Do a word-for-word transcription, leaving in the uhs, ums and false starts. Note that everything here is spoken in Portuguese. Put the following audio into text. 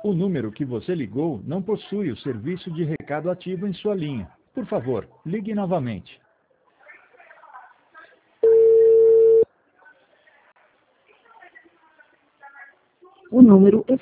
O número que você ligou não possui o serviço de recado ativo em sua linha. Por favor, ligue novamente. O número